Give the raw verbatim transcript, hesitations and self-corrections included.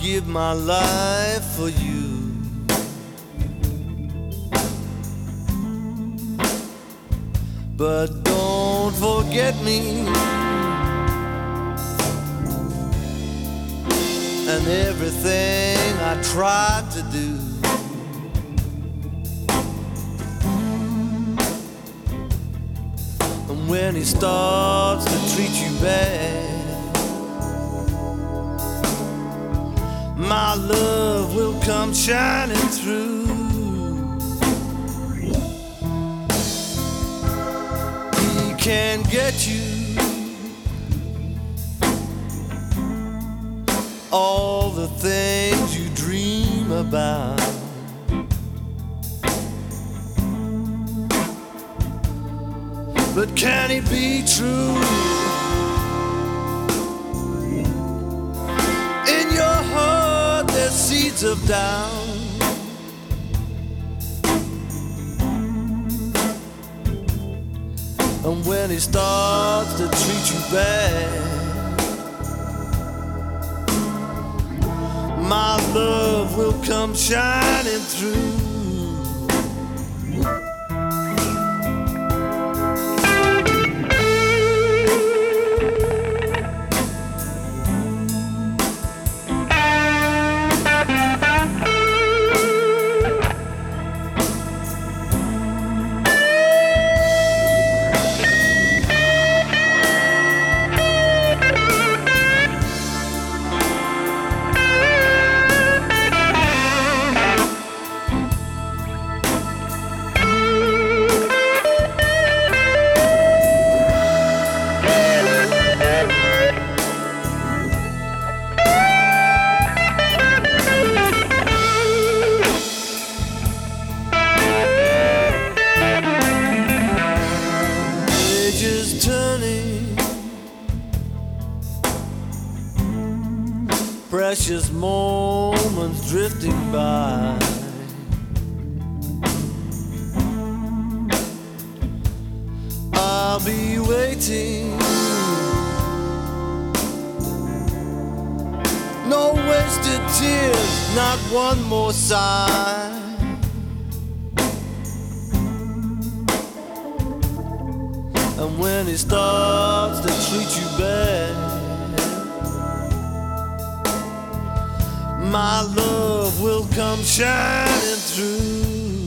give my life for you. But don't forget me and everything I tried to do. And when he starts to treat you bad, my love will come shining through. He can get you all the things you dream about. But can it be true? In your heart there's seeds of doubt. And when he starts to treat you bad, my love will come shining through. Turning, precious moments drifting by. I'll be waiting, no wasted tears, not one more sigh. And when he starts to treat you bad, my love will come shining through.